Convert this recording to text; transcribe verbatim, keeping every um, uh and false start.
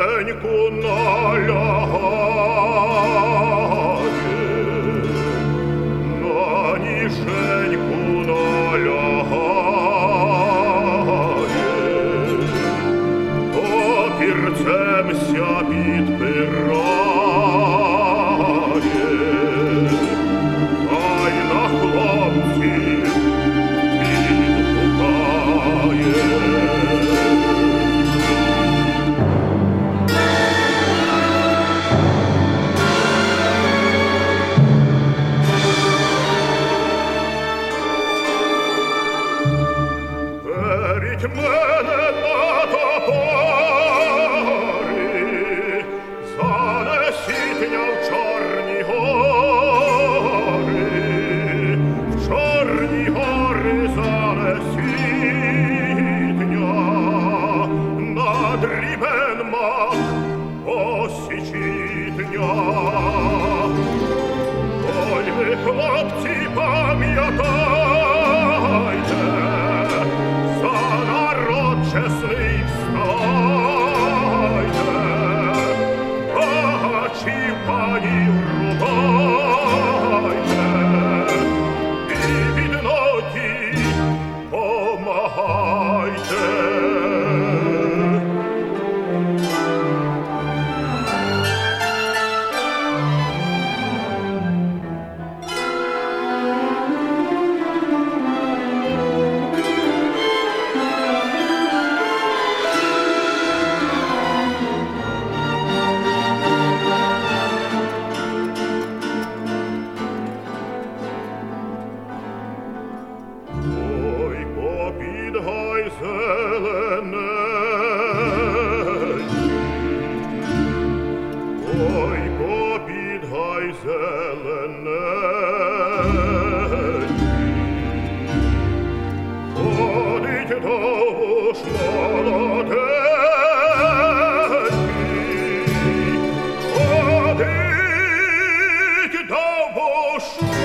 нишеньку налягає, на нишеньку налягає, папірцем ся підпирає, а й на хлопців підгукає. Беріть мене на топори, занесіть мене в Чорні гори, в Чорні гори занесіть мене, на дрібен мах посічіть мене. Ой, ви, хлопці, пам'ятайте, за народ чесний встайте, багачів панів рубайте, і бідноті помагайте. Ой, попідгай зелененький, ой, попідгай зелененький, ходить довж молоденький, ходить довж